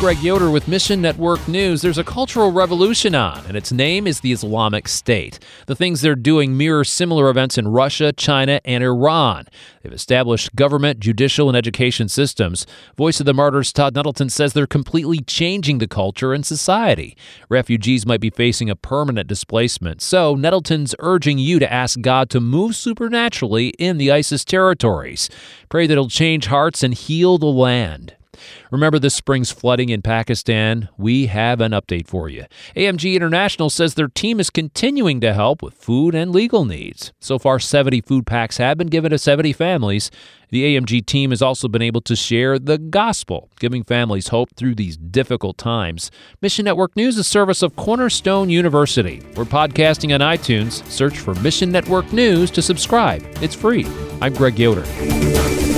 Greg Yoder with Mission Network News. There's a cultural revolution on, and its name is the Islamic State. The things they're doing mirror similar events in Russia, China, and Iran. They've established government, judicial, and education systems. Voice of the Martyrs Todd Nettleton says they're completely changing the culture and society. Refugees might be facing a permanent displacement, so Nettleton's urging you to ask God to move supernaturally in the ISIS territories. Pray that He'll change hearts and heal the land. Remember this spring's flooding in Pakistan? We have an update for you. AMG International says their team is continuing to help with food and legal needs. So far, 70 food packs have been given to 70 families. The AMG team has also been able to share the gospel, giving families hope through these difficult times. Mission Network News is a service of Cornerstone University. We're podcasting on iTunes. Search for Mission Network News to subscribe. It's free. I'm Greg Yoder.